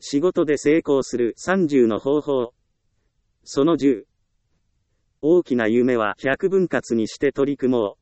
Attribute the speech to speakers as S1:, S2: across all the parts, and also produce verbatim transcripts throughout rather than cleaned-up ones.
S1: 仕事で成功するさんじゅうの方法。そのじゅう。大きな夢は百分割にして取り組もう。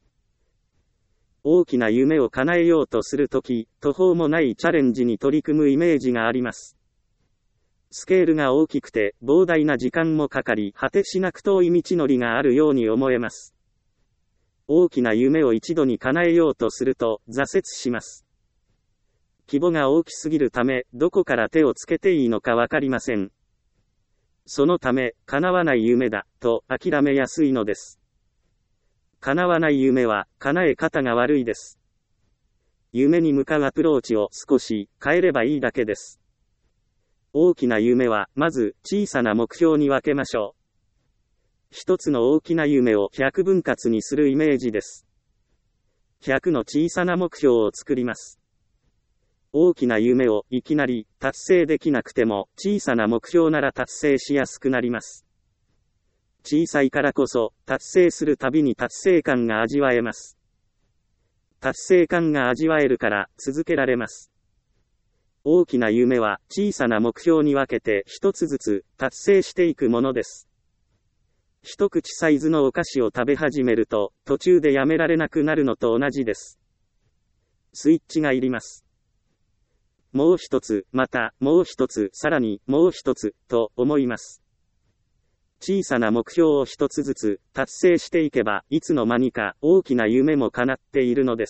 S1: 大きな夢を叶えようとするとき、途方もないチャレンジに取り組むイメージがあります。スケールが大きくて、膨大な時間もかかり、果てしなく遠い道のりがあるように思えます。大きな夢を一度に叶えようとすると、挫折します。規模が大きすぎるため、どこから手をつけていいのかわかりません。そのため、叶わない夢だ、と諦めやすいのです。叶わない夢は、叶え方が悪いです。夢に向かうアプローチを少し変えればいいだけです。大きな夢は、まず小さな目標に分けましょう。一つの大きな夢を百分割にするイメージです。ひゃくの小さな目標を作ります。大きな夢をいきなり達成できなくても小さな目標なら達成しやすくなります。小さいからこそ達成するたびに達成感が味わえます。達成感が味わえるから続けられます。大きな夢は小さな目標に分けて一つずつ達成していくものです。一口サイズのお菓子を食べ始めると途中でやめられなくなるのと同じです。スイッチがいります。もう一つ、また、もう一つ、さらに、もう一つ、と思います。小さな目標を一つずつ達成していけば、いつの間にか大きな夢も叶っているのです。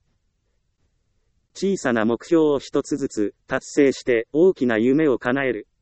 S1: 小さな目標を一つずつ達成して大きな夢を叶える。